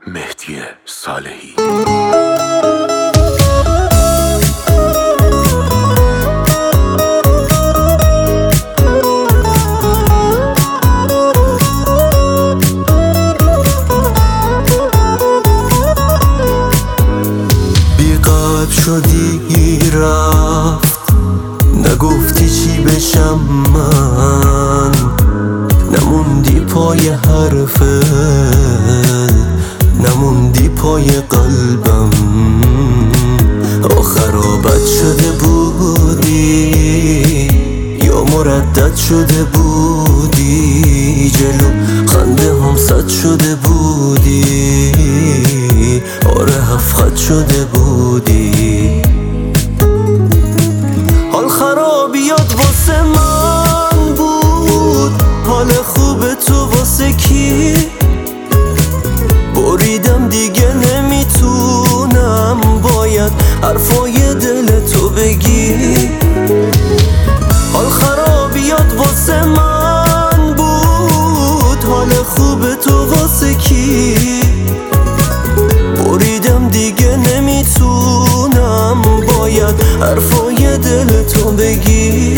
مهدی صالحی. بی‌قدر شدی رفت، نگفتی چی بشم من، نموندی پای حرفت، نموندی پای قلبم. آخرا بد شده بودی یا مردد شده بودی، جلو خنده هم صد شده بودی، آره هفت شده بودی. حال خرابیات واسه من بود، حال خوب تو واسه کی؟ بریدم دیگه نمیتونم، باید حرفای دل تو بگی. حال خرابیات واسه من بود، حال خوب تو واسه کی؟ بریدم دیگه نمیتونم، باید حرفای دل تو بگی.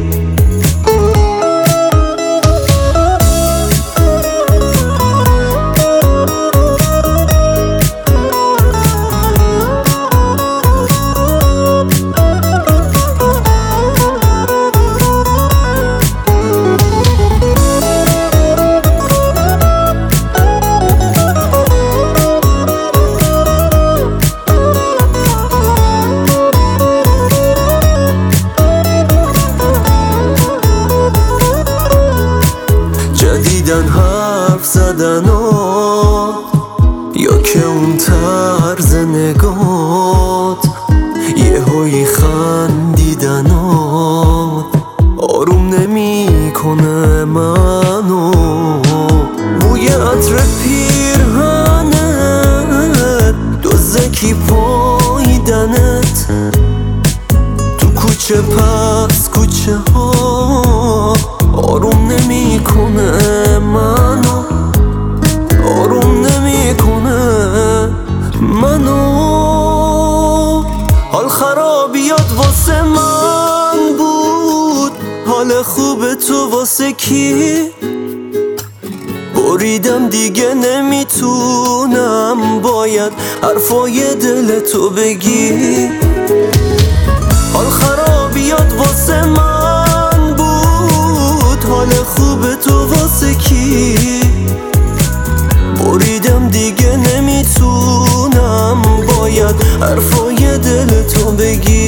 جدیدن حرف زدنات یا که اون طرز نگات، یهویی خندیدنات آروم نمیکنه منو. بوی عطر پیرهنت، دزدکی پاییدنت تو کوچه پس کوچه ها، آروم نمیکنه منو، آروم نمیکنه منو. حال خرابیات واسه من بود، حال خوب تو واسه کی؟ بریدم دیگه نمیتونم، باید حرفای دل تو بگی. حال خرابیات واسه من بود، حال خوب تو واسه کی؟ بریدم دیگه نمیتونم، باید حرفای دل تو بگی.